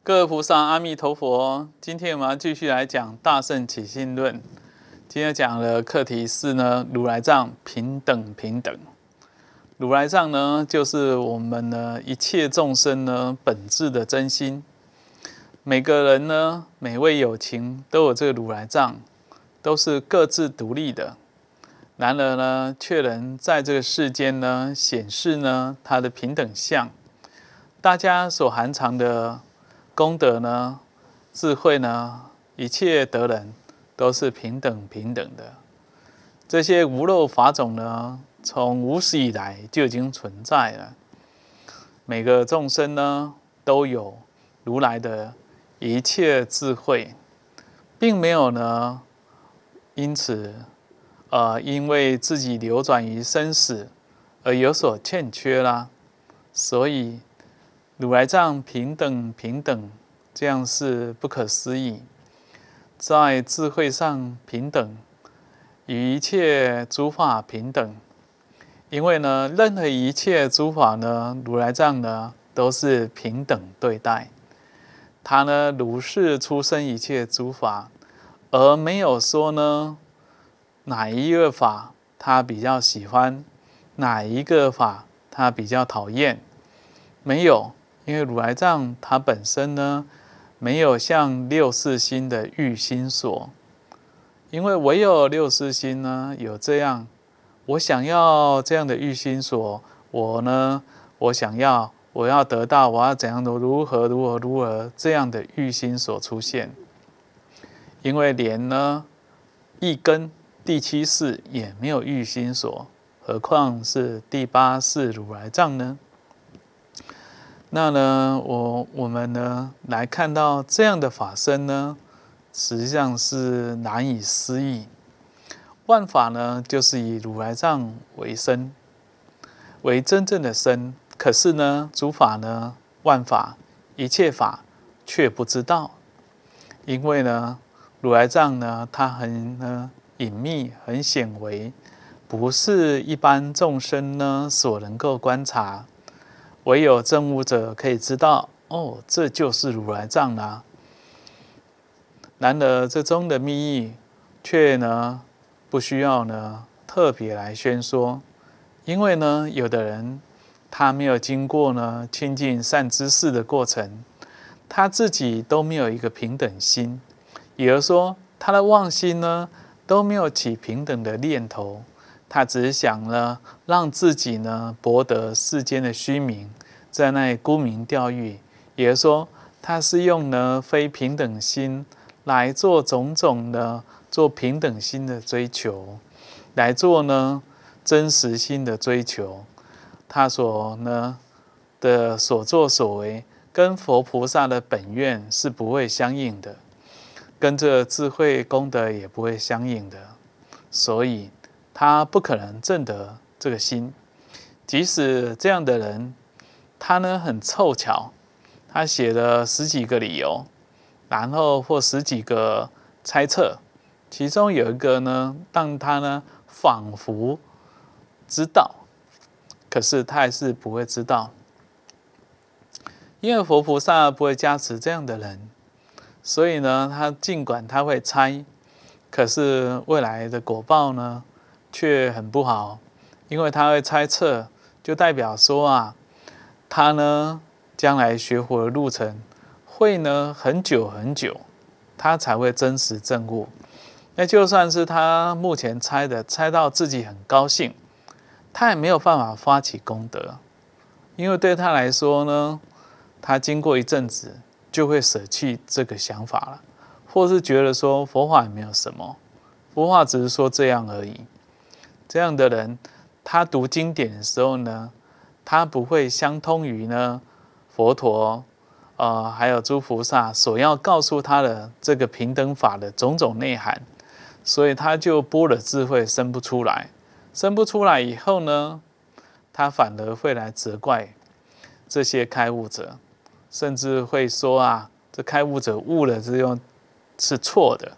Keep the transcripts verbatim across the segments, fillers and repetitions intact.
各位菩萨，阿弥陀佛。今天我们要继续来讲《大乘起信论》。今天讲的课题是呢，如来藏平等平等。如来藏呢，就是我们呢一切众生呢本质的真心。每个人呢，每位有情都有这个如来藏，都是各自独立的。然而呢，却能在这个世间呢显示呢它的平等相。大家所含藏的功德呢、智慧呢，一切得人都是平等平等的。这些无漏法种呢，从无始以来就已经存在了。每个众生呢，都有如来的一切智慧，并没有呢，因此，呃，因为自己流转于生死而有所欠缺啦。所以，如来藏平等平等，这样是不可思议。在智慧上平等，与一切诸法平等。因为呢，任何一切诸法呢，如来藏呢都是平等对待。他呢如是出生一切诸法，而没有说呢哪一个法他比较喜欢，哪一个法他比较讨厌，没有。因为如来藏它本身呢，没有像六识心的欲心所。因为唯有六识心呢，有这样，我想要这样的欲心所，我呢，我想要，我要得到，我要怎样的如何如何如何这样的欲心所出现。因为连呢一根第七识也没有欲心所，何况是第八识如来藏呢？那呢，我我们呢来看到这样的法身呢，实际上是难以思议。万法呢，就是以如来藏为身，为真正的身。可是呢，诸法呢，万法一切法却不知道，因为呢，如来藏呢，它很呢隐秘，很显微，不是一般众生呢所能够观察。唯有证悟者可以知道，哦，这就是如来藏啦。然而这中的密意，却呢不需要呢特别来宣说，因为呢有的人他没有经过呢亲近善知识的过程，他自己都没有一个平等心，也就是说他的妄心呢都没有起平等的念头。他只是想呢，让自己呢博得世间的虚名，在那里沽名钓誉。也就是说，他是用呢非平等心来做种种的做平等心的追求，来做呢真实心的追求。他所呢的所作所为，跟佛菩萨的本愿是不会相应的，跟这智慧功德也不会相应的，所以他不可能证得这个心。即使这样的人，他呢很凑巧，他写了十几个理由，然后或十几个猜测，其中有一个呢让他呢仿佛知道，可是他还是不会知道，因为佛菩萨不会加持这样的人，所以呢他尽管他会猜，可是未来的果报呢却很不好。因为他会猜测，就代表说啊，他呢将来学佛的路程会呢很久很久，他才会真实证悟。那就算是他目前猜的，猜到自己很高兴，他也没有办法发起功德，因为对他来说呢，他经过一阵子就会舍弃这个想法了，或是觉得说佛法也没有什么，佛法只是说这样而已。这样的人，他读经典的时候呢，他不会相通于呢佛陀，呃，还有诸菩萨所要告诉他的这个平等法的种种内涵，所以他就般若智慧生不出来。生不出来以后呢，他反而会来责怪这些开悟者，甚至会说啊，这开悟者悟了之后是错的。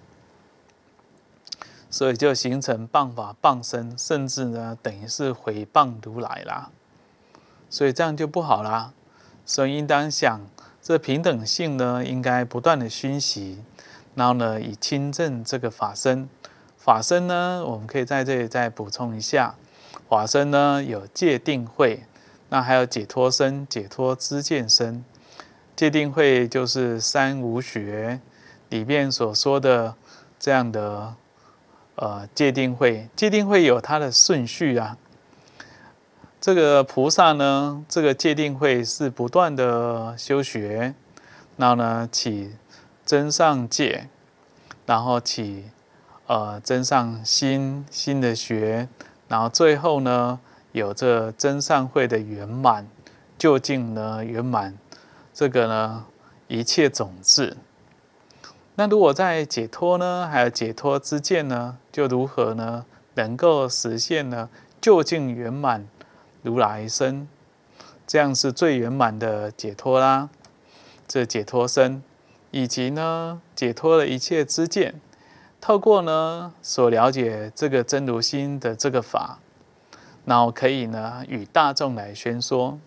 所以就形成谤法谤身，甚至呢等于是毁谤如来啦。所以这样就不好啦。所以应当想， 这平等性呢，应该不断的熏习，然后呢，以亲证这个法身。法身呢，我们可以在这里再补充一下，法身呢有戒定慧，那还有解脱身、解脱知见身。戒定慧就是三无学里面所说的这样的呃戒定慧。戒定慧有它的顺序啊。这个菩萨呢，这个戒定慧是不断的修学，然后呢起真上戒，然后起呃真上心心的学，然后最后呢有这真上慧的圆满，究竟呢圆满这个呢一切种子。那如果在解脱呢，还有解脱之见呢，就如何呢能够实现呢究竟圆满如来身，这样是最圆满的解脱啦。这解脱身，以及呢解脱了一切知见，透过呢所了解这个真如心的这个法，然后可以呢与大众来宣说，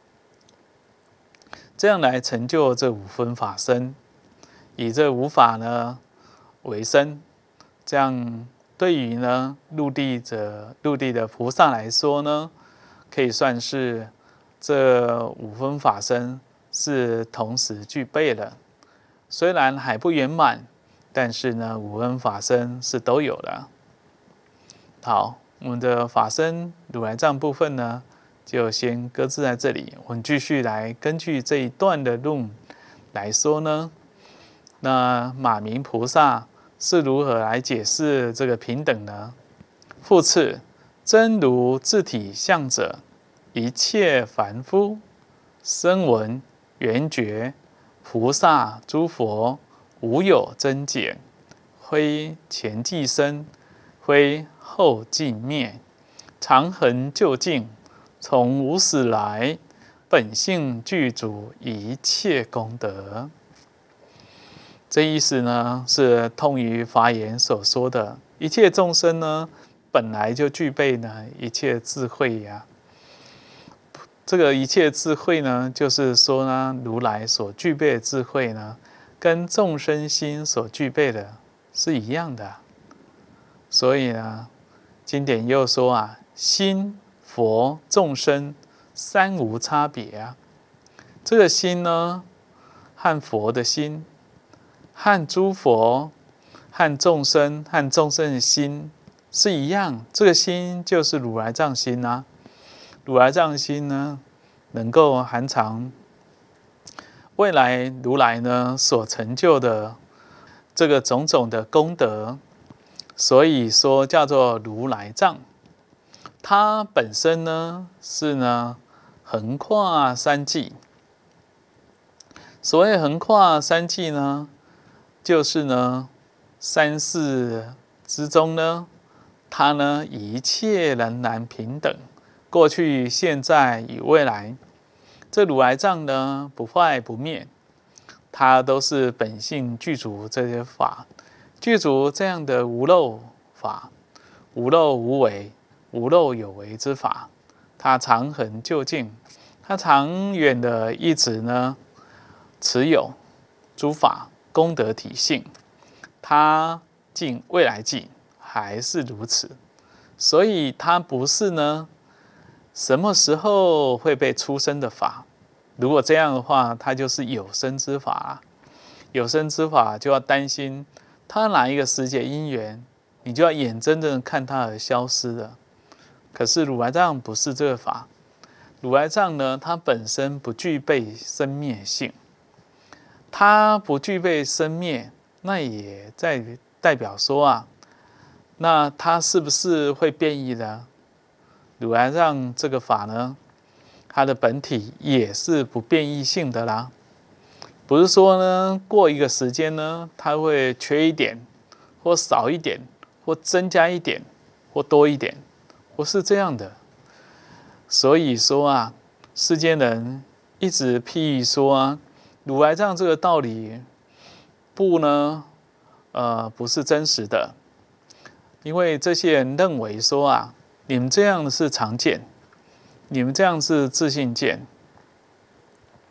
这样来成就这五分法身，以这五法呢为身，这样对于呢入地者入地的菩萨来说呢，可以算是这五分法身是同时具备了。虽然还不圆满，但是呢五分法身是都有了。好，我们的法身如来藏部分呢就先搁置在这里，我们继续来根据这一段的论来说呢，那马明菩萨是如何来解释这个平等呢？复次，真如自体相者，一切凡夫声闻缘觉菩萨诸佛无有增减，非前即生，非后即灭，常恒究竟，从无始来，本性具足一切功德。这意思呢，是通于华严所说的，一切众生呢，本来就具备呢一切智慧呀、啊。这个一切智慧呢，就是说呢，如来所具备的智慧呢，跟众生心所具备的是一样的。所以呢，经典又说啊，心、佛、众生三无差别啊。这个心呢，和佛的心，和诸佛、和众生、和众生的心是一样。这个心就是如来藏心啊。如来藏心呢，能够含藏未来如来呢所成就的这个种种的功德，所以说叫做如来藏。它本身呢是呢横跨三际。所谓横跨三际呢，就是呢三世之中呢，它呢一切仍然平等。过去、现在与未来，这如来藏呢不坏不灭，它都是本性具足这些法，具足这样的无漏法，无漏无为、无漏有为之法，它常恒究竟，它长远的一直呢持有诸法功德体性，它尽未来际还是如此，所以它不是呢什么时候会被出生的法？如果这样的话，它就是有生之法、啊。有生之法就要担心它哪一个时节因缘，你就要眼睁睁看它而消失了。可是如来藏不是这个法，如来藏呢，它本身不具备生灭性，它不具备生灭，那也在代表说啊，那它是不是会变异的？如来藏这个法呢，它的本体也是不变异性的啦。不是说呢，过一个时间呢，它会缺一点，或少一点，或增加一点，或多一点，不是这样的。所以说啊，世间人一直譬喻说啊，如来藏这个道理不呢，呃，不是真实的，因为这些人认为说啊，你们这样是常见，你们这样是自信见。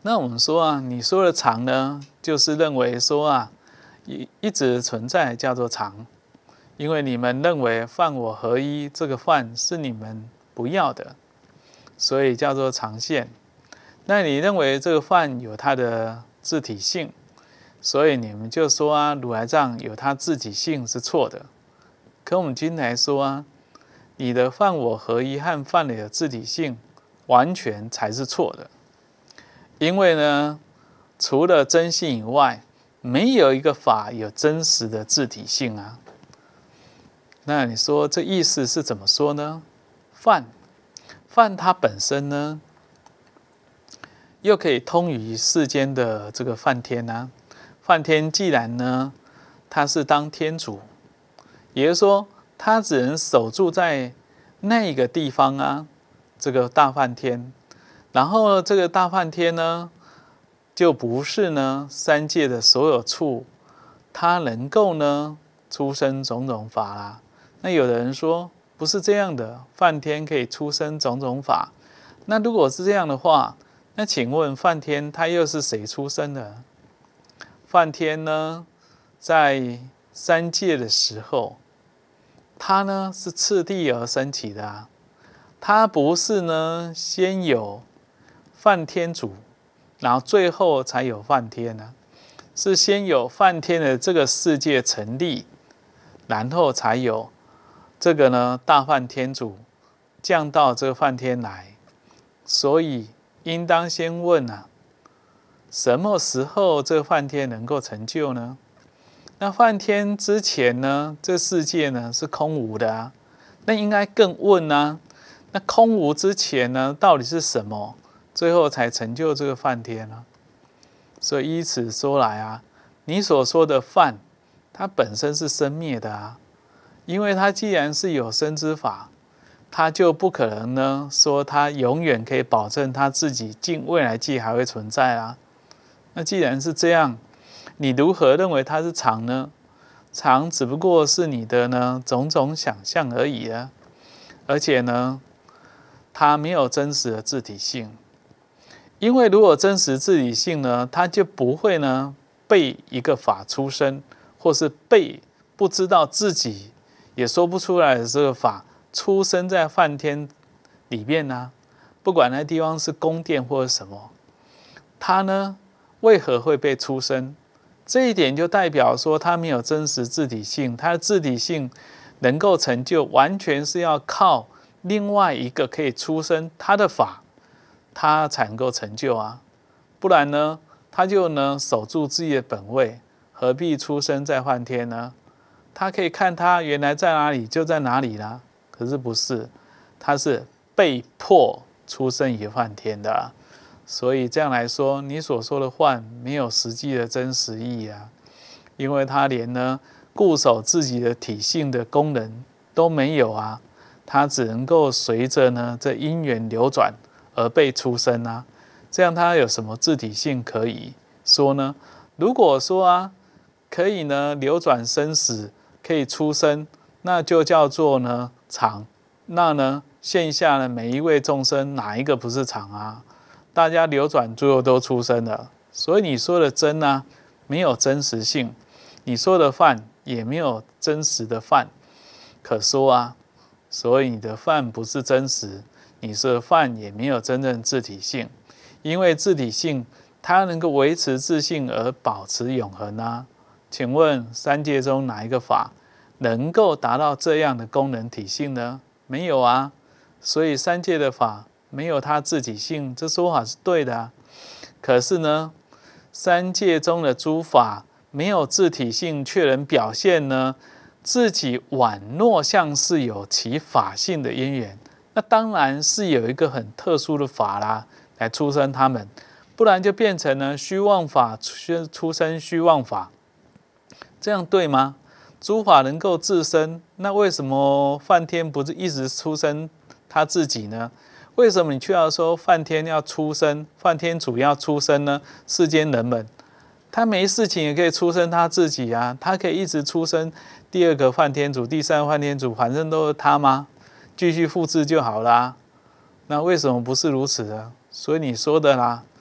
那我们说啊，你说的常呢，就是认为说啊，一一直存在叫做常，因为你们认为犯我合一这个犯是你们不要的，所以叫做常现。那你认为这个犯有它的自体性，所以你们就说啊，如来藏有它自体性是错的。可我们今天来说啊，你的犯我合一和犯了有自体性，完全才是错的。因为呢，除了真性以外，没有一个法有真实的自体性啊。那你说这意思是怎么说呢？犯，犯它本身呢，又可以通于世间的这个梵天啊。梵天既然呢，他是当天主，也就是说，他只能守住在那个地方啊，这个大梵天。然后这个大梵天呢，就不是呢三界的所有处，它能够呢出生种种法啦。那有的人说不是这样的，梵天可以出生种种法。那如果是这样的话，那请问梵天他又是谁出生的？梵天呢，在三界的时候，他呢是次第而升起的啊。他不是呢先有梵天主，然后最后才有梵天呢、啊，是先有梵天的这个世界成立，然后才有这个呢大梵天主降到这个梵天来。所以应当先问啊，什么时候这个梵天能够成就呢？那梵天之前呢，这世界呢是空无的啊，那应该更问啊，那空无之前呢，到底是什么？最后才成就这个梵天呢？所以依此说来啊，你所说的梵，它本身是生灭的啊，因为它既然是有生之法，它就不可能呢说它永远可以保证它自己进未来际还会存在啊。那既然是这样，你如何认为它是常呢？常只不过是你的呢种种想象而已啊，而且呢，它没有真实的自体性。因为如果真实自体性呢，它就不会呢被一个法出生，或是被不知道自己也说不出来的这个法出生在梵天里面呢、啊。不管那地方是宫殿或者什么，它呢为何会被出生？这一点就代表说它没有真实自体性，它的自体性能够成就，完全是要靠另外一个可以出生它的法，他才能够成就啊，不然呢，他就呢守住自己的本位，何必出生在梵天呢？他可以看他原来在哪里就在哪里啦。可是不是，他是被迫出生于梵天的啊。所以这样来说，你所说的幻没有实际的真实意义啊，因为他连呢固守自己的体性的功能都没有啊，他只能够随着呢这因缘流转而被出生啊，这样它有什么自体性可以说呢？如果说啊，可以呢流转生死，可以出生，那就叫做呢常。那呢线下呢每一位众生哪一个不是常啊？大家流转最后都出生了，所以你说的真啊，没有真实性；你说的犯也没有真实的犯可说啊，所以你的犯不是真实。你说的犯也没有真正自体性，因为自体性它能够维持自性而保持永恒啊。请问三界中哪一个法能够达到这样的功能体性呢？没有啊。所以三界的法没有它自体性，这说法是对的啊。可是呢，三界中的诸法没有自体性，却能表现呢自己宛若像是有其法性的因缘。那当然是有一个很特殊的法啦，来出生他们，不然就变成了虚妄法出生虚妄法，这样对吗？诸法能够自生，那为什么梵天不是一直出生他自己呢？为什么你却要说梵天要出生，梵天主要出生呢？世间人们，他没事情也可以出生他自己啊，他可以一直出生第二个梵天主、第三个梵天主，反正都是他吗？继续复制就好啦。那为什么不是如此呢？所以你说的啦，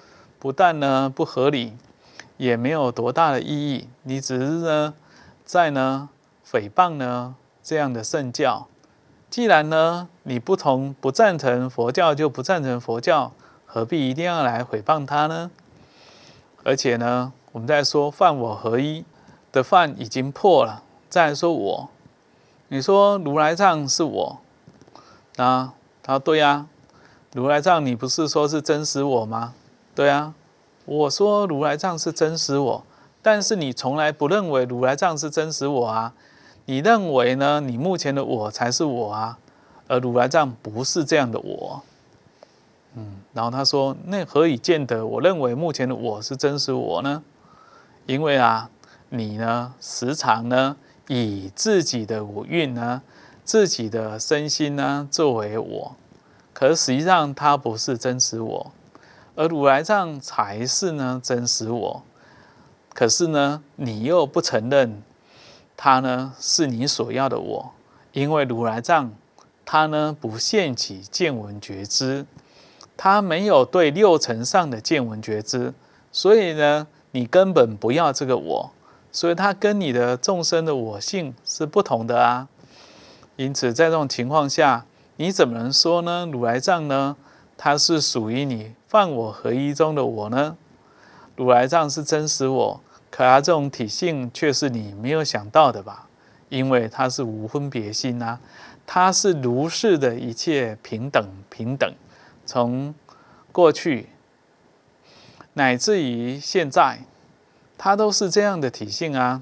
不但呢不合理，也没有多大的意义。你只是呢在呢诽谤呢这样的圣教。既然呢你不同不赞成佛教就不赞成佛教，何必一定要来诽谤他呢？而且呢，我们在说犯我合一的犯已经破了，再来说我，你说如来藏是我，那他说对啊，如来藏你不是说是真实我吗？对啊，我说如来藏是真实我，但是你从来不认为如来藏是真实我啊。你认为呢？你目前的我才是我啊，而如来藏不是这样的我。嗯，然后他说：“那何以见得我认为目前的我是真实我呢？因为啊，你呢时常呢以自己的五蕴呢、自己的身心呢作为我，可是实际上它不是真实我，而如来藏才是呢真实我。可是呢，你又不承认。”它呢是你所要的我，因为如来藏它呢不现起见闻觉知，它没有对六尘上的见闻觉知，所以呢你根本不要这个我，所以它跟你的众生的我性是不同的啊。因此在这种情况下，你怎么能说呢？如来藏呢它是属于你犯我合一中的我呢？如来藏是真实我。可它这种体性却是你没有想到的吧？因为它是无分别心啊，它是如是的一切平等平等，从过去乃至于现在，它都是这样的体性啊。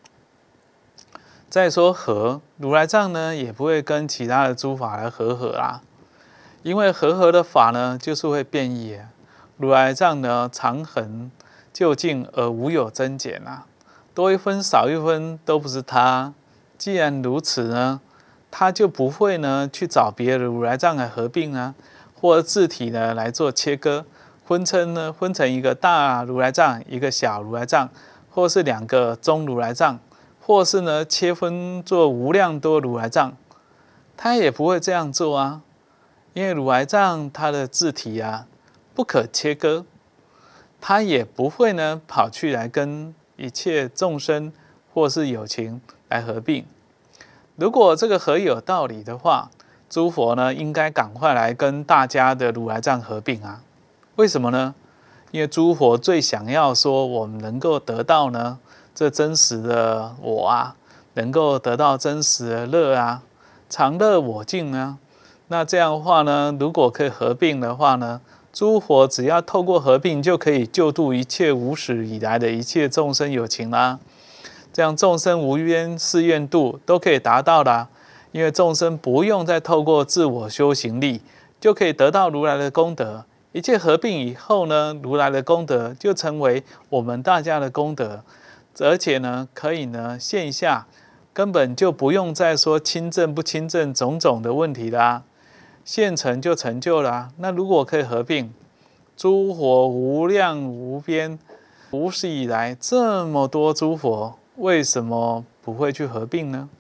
再说和如来藏呢，也不会跟其他的诸法来和合啦，因为和合的法呢，就是会变异啊。如来藏呢，常恒。就近而无有增减啊，多一分少一分都不是他。既然如此呢，他就不会呢去找别的如来藏来合并啊，或者自体呢来做切割，分成呢分成一个大如来藏，一个小如来藏，或是两个中如来藏，或是呢切分做无量多如来藏，他也不会这样做啊，因为如来藏它的自体啊不可切割。他也不会呢跑去来跟一切众生或是有情来合并。如果这个合有道理的话，诸佛呢应该赶快来跟大家的如来藏合并啊。为什么呢？因为诸佛最想要说我们能够得到呢这真实的我啊，能够得到真实的乐啊，常乐我净啊。那这样的话呢，如果可以合并的话呢，诸佛只要透过合并，就可以救度一切无始以来的一切众生有情啦。这样众生无边誓愿度都可以达到啦。因为众生不用再透过自我修行力，就可以得到如来的功德。一切合并以后呢，如来的功德就成为我们大家的功德，而且呢，可以呢线下根本就不用再说亲证不亲证种种的问题啦。现成就成就了啊。那如果可以合并，诸佛无量无边，无始以来这么多诸佛，为什么不会去合并呢？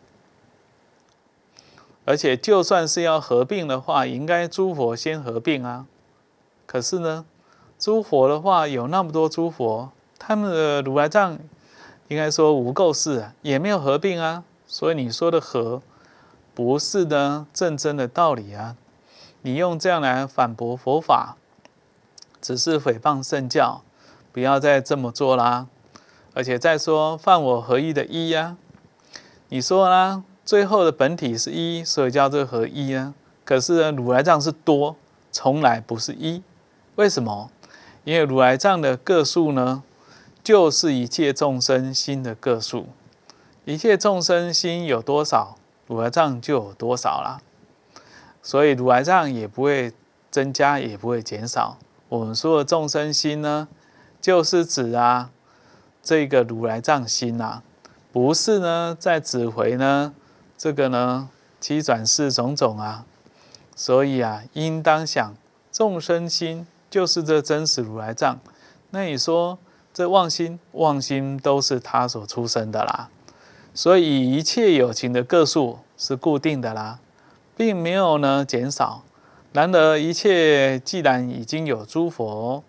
而且就算是要合并的话，应该诸佛先合并啊。可是呢，诸佛的话有那么多诸佛，他们的如来藏应该说无垢世啊，也没有合并啊。所以你说的合，不是呢正真的道理啊。你用这样来反驳佛法，只是诽谤圣教，不要再这么做啦。而且再说犯我合一的一呀、啊，你说啦，最后的本体是一，所以叫做合一啊。可是呢，如来藏是多，从来不是一。为什么？因为如来藏的个数呢，就是一切众生心的个数。一切众生心有多少，如来藏就有多少啦。所以如来藏也不会增加，也不会减少。我们说的众生心呢，就是指啊这个如来藏心啊，不是呢在指回呢这个呢七转世种种啊。所以啊，应当想众生心就是这真实如来藏。那你说这妄心，妄心都是他所出生的啦。所以一切有情的个数是固定的啦。并没有呢减少。然而一切既然已经有诸佛，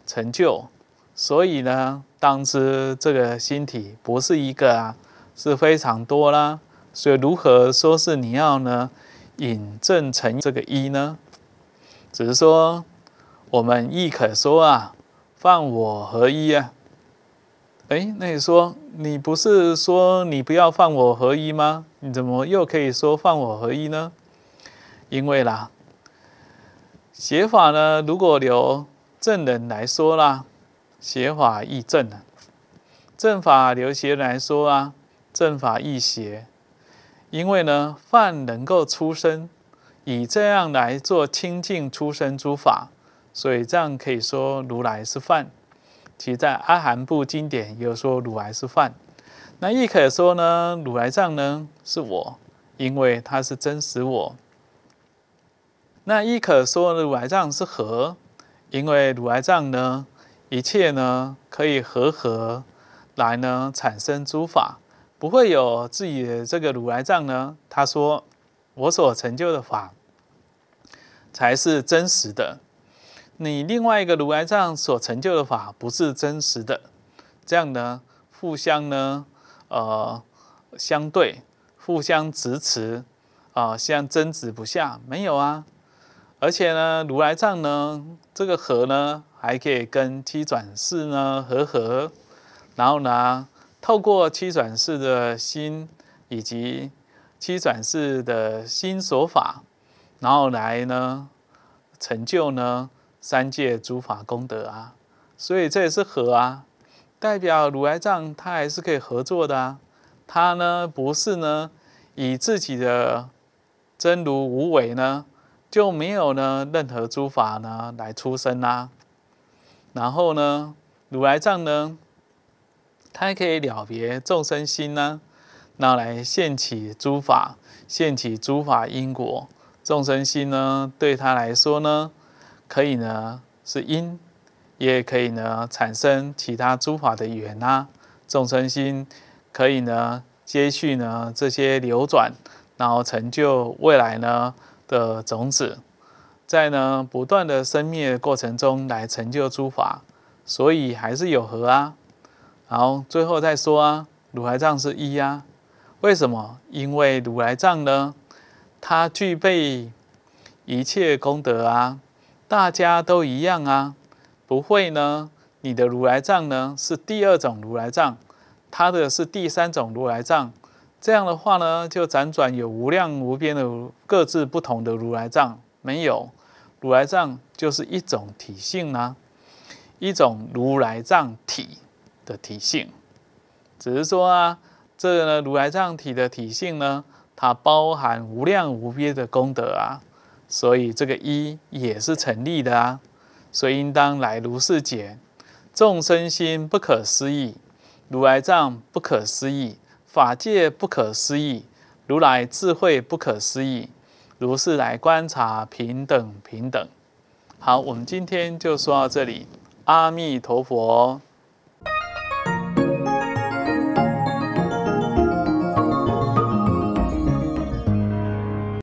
成就，所以呢，当知这个心体不是一个啊，是非常多啦。所以如何说是你要呢引证成这个一呢？只是说我们亦可说啊，放我合一啊。哎，那你说你不是说你不要放我合一吗？你怎么又可以说放我合一呢？因为啦，写法呢，如果由正人来说啦，写法亦正啊；正法由邪人来说啊，正法亦邪。因为呢，犯能够出生，以这样来做清净出生诸法，所以这样可以说如来是犯。其在阿含部经典也有说如来是犯。那亦可说呢，如来藏呢是我，因为它是真实我。那亦可说如来藏是和，因为如来藏呢，一切呢可以和合来呢产生诸法。不会有自己的这个如来藏呢，他说我所成就的法才是真实的，你另外一个如来藏所成就的法不是真实的，这样呢互相呢呃相对，互相执持啊、呃，相争执不下，没有啊。而且呢，如来藏呢这个和呢还可以跟七转世呢和合，然后呢。透过七转世的心以及七转世的心所法，然后来呢成就呢三界诸法功德啊，所以这也是和啊，代表如来藏它还是可以合作的啊。它呢不是呢以自己的真如无为呢就没有呢任何诸法呢来出生啊。然后呢，如来藏呢。它可以了别众生心呢，拿来现起诸法，现起诸法因果。众生心呢，对他来说呢，可以呢是因，也可以呢产生其他诸法的缘啊。众生心可以呢接续呢这些流转，然后成就未来呢的种子，在呢不断的生灭过程中来成就诸法，所以还是有和啊。好，最后再说啊，如来藏是一啊，为什么？因为如来藏呢，它具备一切功德啊，大家都一样啊，不会呢，你的如来藏呢是第二种如来藏，它的是第三种如来藏，这样的话呢，就辗转有无量无边的各自不同的如来藏，没有，如来藏就是一种体性啊，一种如来藏体的体性，只是说啊，这个呢，如来藏体的体性呢，它包含无量无边的功德啊，所以这个一也是成立的啊，所以应当来如是解：众生心不可思议，如来藏不可思议，法界不可思议，如来智慧不可思议，如是来观察平等平等。好，我们今天就说到这里，阿弥陀佛。